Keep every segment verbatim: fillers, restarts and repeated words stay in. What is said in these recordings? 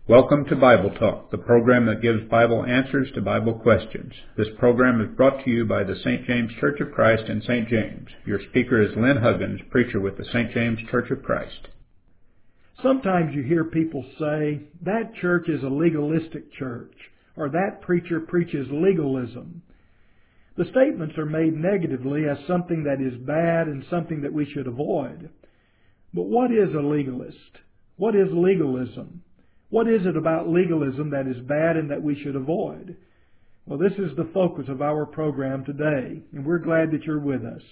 Welcome to Bible Talk, the program that gives Bible answers to Bible questions. This program is brought to you by the Saint James Church of Christ in Saint James. Your speaker is Lynn Huggins, preacher with the Saint James Church of Christ. Sometimes you hear people say, that church is a legalistic church, or that preacher preaches legalism. The statements are made negatively as something that is bad and something that we should avoid. But what is a legalist? What is legalism? What is it about legalism that is bad and that we should avoid? Well, this is the focus of our program today, and we're glad that you're with us.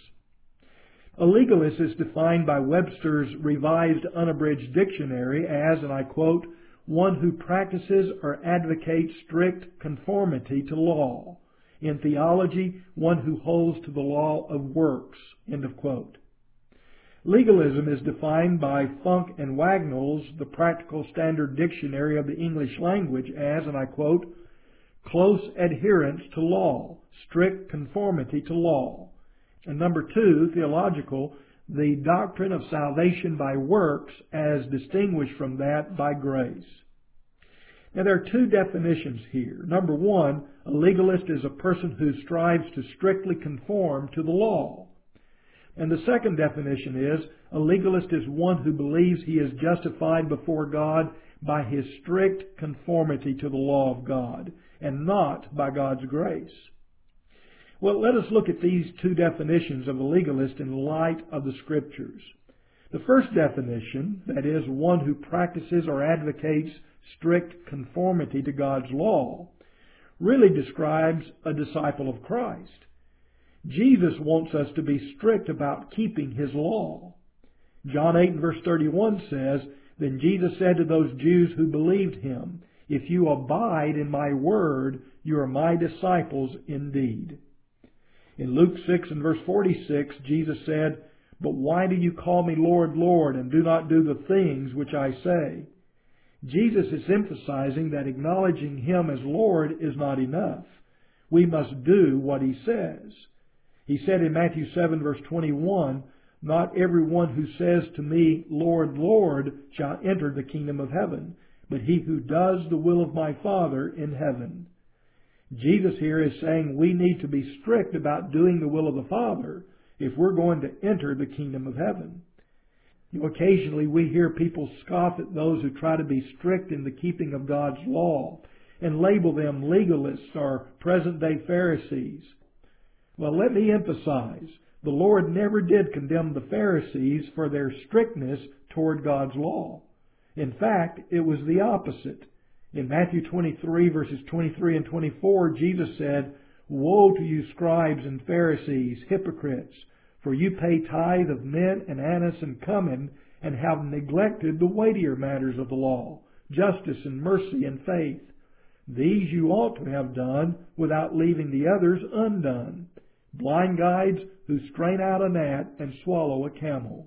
A legalist is defined by Webster's Revised Unabridged Dictionary as, and I quote, one who practices or advocates strict conformity to law. In theology, one who holds to the law of works, end of quote. Legalism is defined by Funk and Wagnall's The Practical Standard Dictionary of the English Language as, and I quote, close adherence to law, strict conformity to law. And number two, theological, the doctrine of salvation by works as distinguished from that by grace. Now there are two definitions here. Number one, a legalist is a person who strives to strictly conform to the law. And the second definition is, a legalist is one who believes he is justified before God by his strict conformity to the law of God, and not by God's grace. Well, let us look at these two definitions of a legalist in light of the Scriptures. The first definition, that is, one who practices or advocates strict conformity to God's law, really describes a disciple of Christ. Jesus wants us to be strict about keeping His law. John eight and verse thirty-one says, Then Jesus said to those Jews who believed Him, If you abide in my word, you are my disciples indeed. In Luke six and verse forty-six, Jesus said, But why do you call me Lord, Lord, and do not do the things which I say? Jesus is emphasizing that acknowledging Him as Lord is not enough. We must do what He says. He said in Matthew seven verse twenty-one, Not everyone who says to me, Lord, Lord, shall enter the kingdom of heaven, but he who does the will of my Father in heaven. Jesus here is saying we need to be strict about doing the will of the Father if we're going to enter the kingdom of heaven. You know, occasionally we hear people scoff at those who try to be strict in the keeping of God's law and label them legalists or present-day Pharisees. Well, let me emphasize, the Lord never did condemn the Pharisees for their strictness toward God's law. In fact, it was the opposite. In Matthew twenty-three, verses twenty-three and twenty-four, Jesus said, Woe to you scribes and Pharisees, hypocrites, for you pay tithe of mint and anise and cumin, and have neglected the weightier matters of the law, justice and mercy and faith. These you ought to have done without leaving the others undone. Blind guides who strain out a gnat and swallow a camel.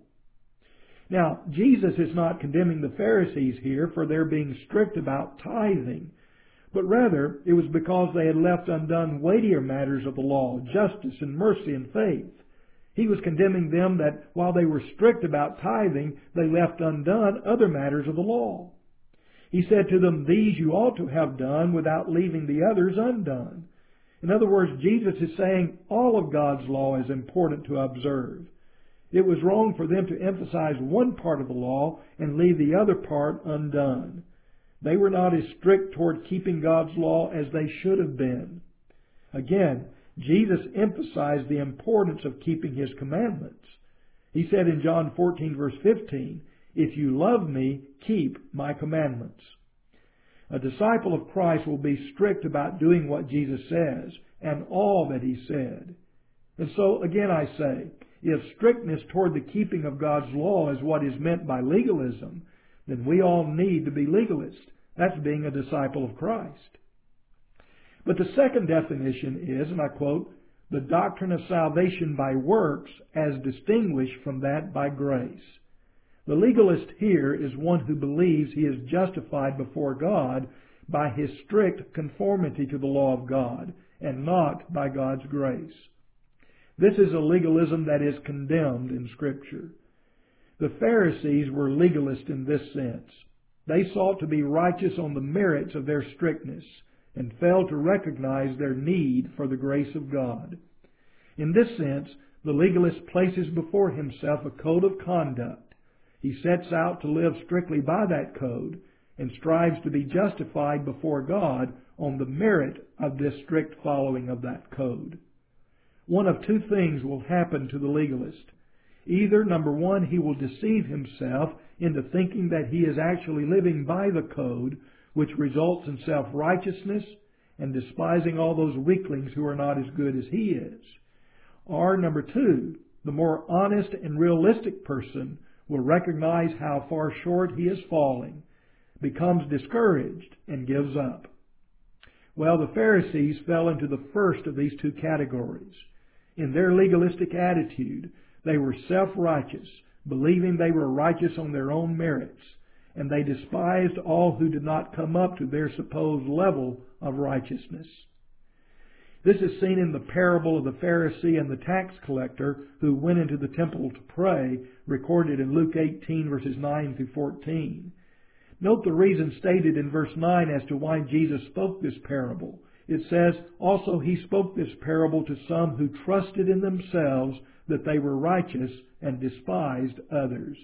Now, Jesus is not condemning the Pharisees here for their being strict about tithing, but rather it was because they had left undone weightier matters of the law, justice and mercy and faith. He was condemning them that while they were strict about tithing, they left undone other matters of the law. He said to them, These you ought to have done without leaving the others undone. In other words, Jesus is saying all of God's law is important to observe. It was wrong for them to emphasize one part of the law and leave the other part undone. They were not as strict toward keeping God's law as they should have been. Again, Jesus emphasized the importance of keeping His commandments. He said in John fourteen verse fifteen, If you love me, keep my commandments. A disciple of Christ will be strict about doing what Jesus says and all that He said. And so, again I say, if strictness toward the keeping of God's law is what is meant by legalism, then we all need to be legalists. That's being a disciple of Christ. But the second definition is, and I quote, the doctrine of salvation by works as distinguished from that by grace. The legalist here is one who believes he is justified before God by his strict conformity to the law of God and not by God's grace. This is a legalism that is condemned in Scripture. The Pharisees were legalists in this sense. They sought to be righteous on the merits of their strictness and failed to recognize their need for the grace of God. In this sense, the legalist places before himself a code of conduct. He sets out to live strictly by that code and strives to be justified before God on the merit of this strict following of that code. One of two things will happen to the legalist. Either, number one, he will deceive himself into thinking that he is actually living by the code, which results in self-righteousness and despising all those weaklings who are not as good as he is. Or, number two, the more honest and realistic person will recognize how far short he is falling, becomes discouraged, and gives up. Well, the Pharisees fell into the first of these two categories. In their legalistic attitude, they were self-righteous, believing they were righteous on their own merits, and they despised all who did not come up to their supposed level of righteousness. This is seen in the parable of the Pharisee and the tax collector who went into the temple to pray, recorded in Luke eighteen, verses nine through fourteen. Note the reason stated in verse nine as to why Jesus spoke this parable. It says, "Also he spoke this parable to some who trusted in themselves that they were righteous and despised others."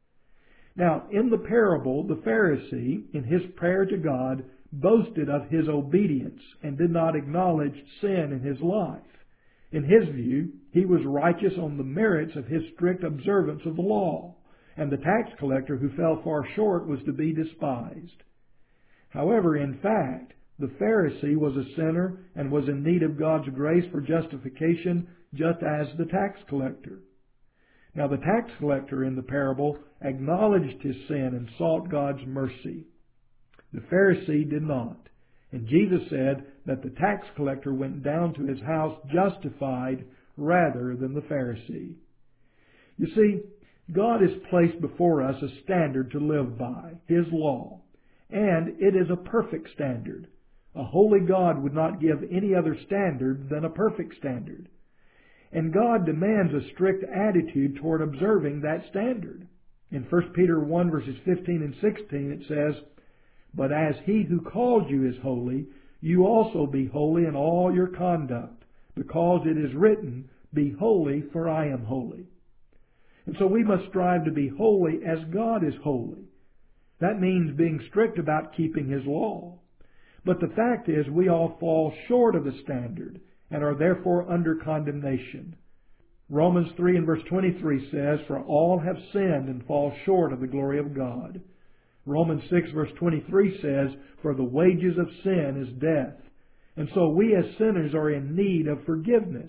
Now, in the parable, the Pharisee, in his prayer to God, boasted of his obedience and did not acknowledge sin in his life. In his view, he was righteous on the merits of his strict observance of the law, and the tax collector who fell far short was to be despised. However, in fact, the Pharisee was a sinner and was in need of God's grace for justification, just as the tax collector. Now, the tax collector in the parable acknowledged his sin and sought God's mercy. The Pharisee did not. And Jesus said that the tax collector went down to his house justified rather than the Pharisee. You see, God has placed before us a standard to live by, His law, and it is a perfect standard. A holy God would not give any other standard than a perfect standard. And God demands a strict attitude toward observing that standard. In First Peter one, verses fifteen and sixteen, it says, "But as He who called you is holy, you also be holy in all your conduct, because it is written, 'Be holy, for I am holy.'" And so we must strive to be holy as God is holy. That means being strict about keeping His law. But the fact is, we all fall short of the standard and are therefore under condemnation. Romans three and verse twenty-three says, "For all have sinned and fall short of the glory of God." Romans six verse twenty-three says, "For the wages of sin is death." And so we as sinners are in need of forgiveness.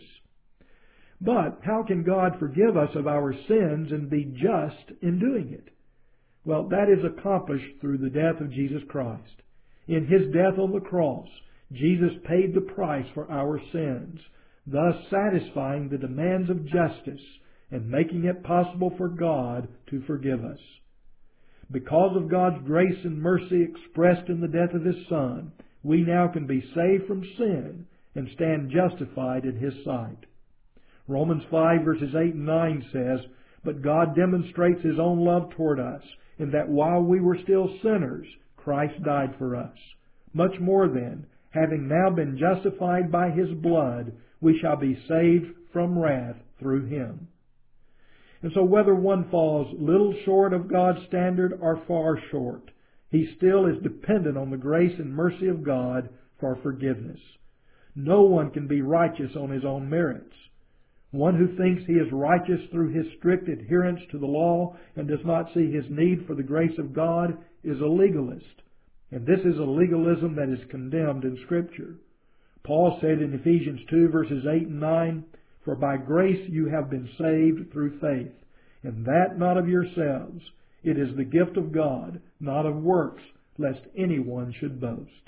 But how can God forgive us of our sins and be just in doing it? Well, that is accomplished through the death of Jesus Christ. In His death on the cross, Jesus paid the price for our sins, thus satisfying the demands of justice and making it possible for God to forgive us. Because of God's grace and mercy expressed in the death of His Son, we now can be saved from sin and stand justified in His sight. Romans five verses eight and nine says, "But God demonstrates His own love toward us, in that while we were still sinners, Christ died for us. Much more then, having now been justified by His blood, we shall be saved from wrath through Him." And so whether one falls little short of God's standard or far short, he still is dependent on the grace and mercy of God for forgiveness. No one can be righteous on his own merits. One who thinks he is righteous through his strict adherence to the law and does not see his need for the grace of God is a legalist. And this is a legalism that is condemned in Scripture. Paul said in Ephesians two verses eight and nine, "For by grace you have been saved through faith, and that not of yourselves. It is the gift of God, not of works, lest anyone should boast."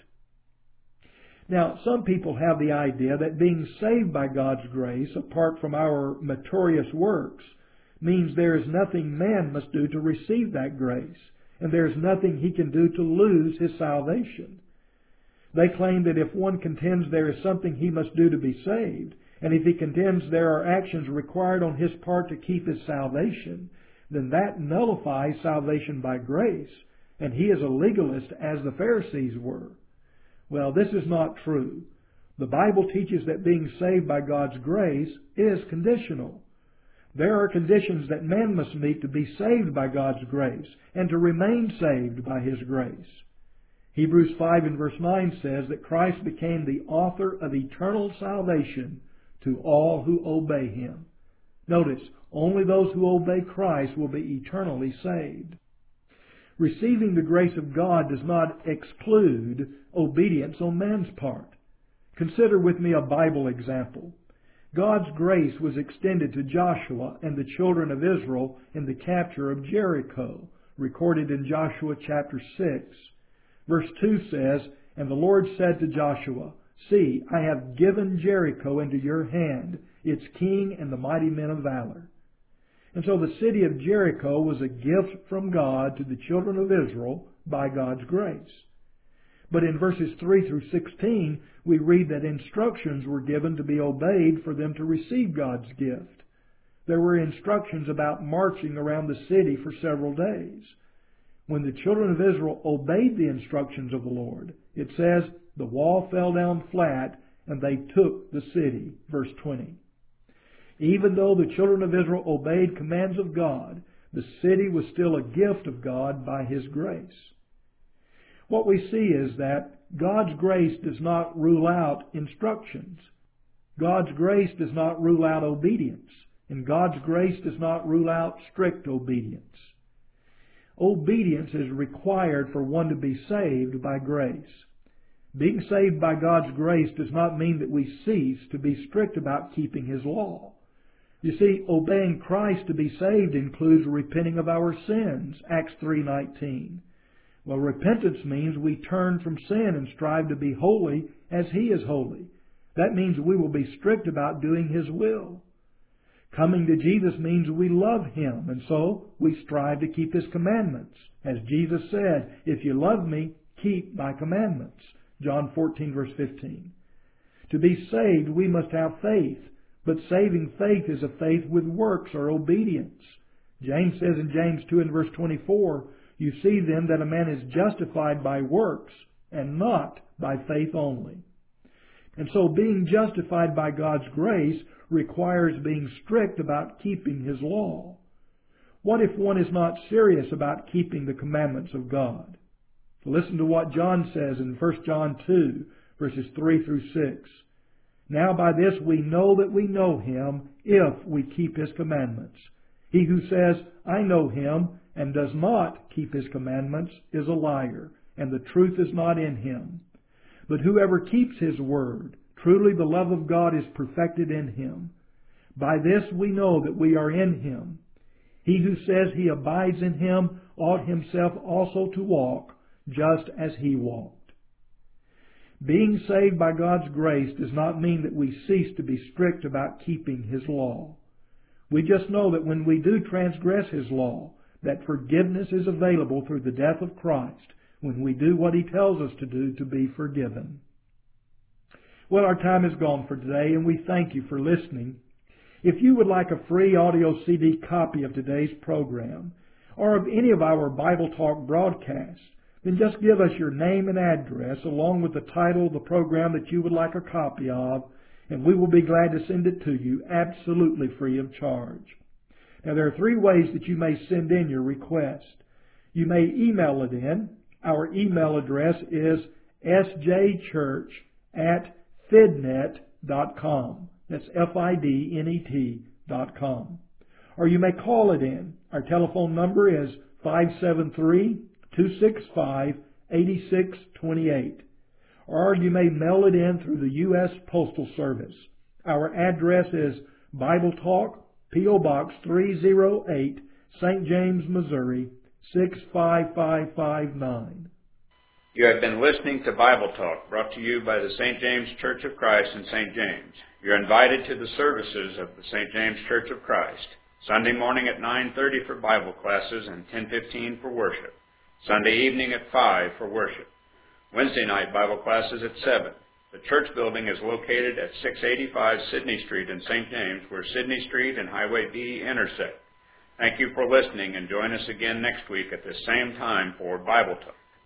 Now, some people have the idea that being saved by God's grace, apart from our meritorious works, means there is nothing man must do to receive that grace, and there is nothing he can do to lose his salvation. They claim that if one contends there is something he must do to be saved, and if he contends there are actions required on his part to keep his salvation, then that nullifies salvation by grace, and he is a legalist as the Pharisees were. Well, this is not true. The Bible teaches that being saved by God's grace is conditional. There are conditions that man must meet to be saved by God's grace and to remain saved by His grace. Hebrews five and verse nine says that Christ became the author of eternal salvation to all who obey Him. Notice, only those who obey Christ will be eternally saved. Receiving the grace of God does not exclude obedience on man's part. Consider with me a Bible example. God's grace was extended to Joshua and the children of Israel in the capture of Jericho, recorded in Joshua chapter six. Verse two says, "And the Lord said to Joshua, See, I have given Jericho into your hand, its king and the mighty men of valor." And so the city of Jericho was a gift from God to the children of Israel by God's grace. But in verses three through sixteen, we read that instructions were given to be obeyed for them to receive God's gift. There were instructions about marching around the city for several days. When the children of Israel obeyed the instructions of the Lord, it says, the wall fell down flat and they took the city. Verse twenty. Even though the children of Israel obeyed commands of God, the city was still a gift of God by His grace. What we see is that God's grace does not rule out instructions. God's grace does not rule out obedience. And God's grace does not rule out strict obedience. Obedience is required for one to be saved by grace. Being saved by God's grace does not mean that we cease to be strict about keeping His law. You see, obeying Christ to be saved includes repenting of our sins, Acts three nineteen. Well, repentance means we turn from sin and strive to be holy as He is holy. That means we will be strict about doing His will. Coming to Jesus means we love Him, and so we strive to keep His commandments. As Jesus said, if you love me, keep my commandments. John fourteen, verse fifteen. To be saved, we must have faith, but saving faith is a faith with works or obedience. James says in James two and verse twenty-four, you see then that a man is justified by works and not by faith only. And so being justified by God's grace requires being strict about keeping His law. What if one is not serious about keeping the commandments of God? Listen to what John says in First John two, verses three through six. Now by this we know that we know Him if we keep His commandments. He who says, I know Him, and does not keep His commandments is a liar, and the truth is not in him. But whoever keeps His word, truly the love of God is perfected in him. By this we know that we are in Him. He who says he abides in Him ought himself also to walk, just as He walked. Being saved by God's grace does not mean that we cease to be strict about keeping His law. We just know that when we do transgress His law, that forgiveness is available through the death of Christ when we do what He tells us to do to be forgiven. Well, our time is gone for today, and we thank you for listening. If you would like a free audio C D copy of today's program, or of any of our Bible Talk broadcasts, then just give us your name and address along with the title of the program that you would like a copy of, and we will be glad to send it to you absolutely free of charge. Now, there are three ways that you may send in your request. You may email it in. Our email address is s j church at fidnet dot com. That's F I D N E T dot com. Or you may call it in. Our telephone number is five seven three, two six five, eight six two eight. Or you may mail it in through the U S Postal Service. Our address is Bible Talk, P O Box three oh eight, Saint James, Missouri, six five five five nine. You have been listening to Bible Talk, brought to you by the Saint James Church of Christ in Saint James. You're invited to the services of the Saint James Church of Christ. Sunday morning at nine thirty for Bible classes and ten fifteen for worship. Sunday evening at five for worship. Wednesday night Bible classes at seven. The church building is located at six eighty-five Sidney Street in Saint James, where Sidney Street and Highway B intersect. Thank you for listening, and join us again next week at the same time for Bible Talk.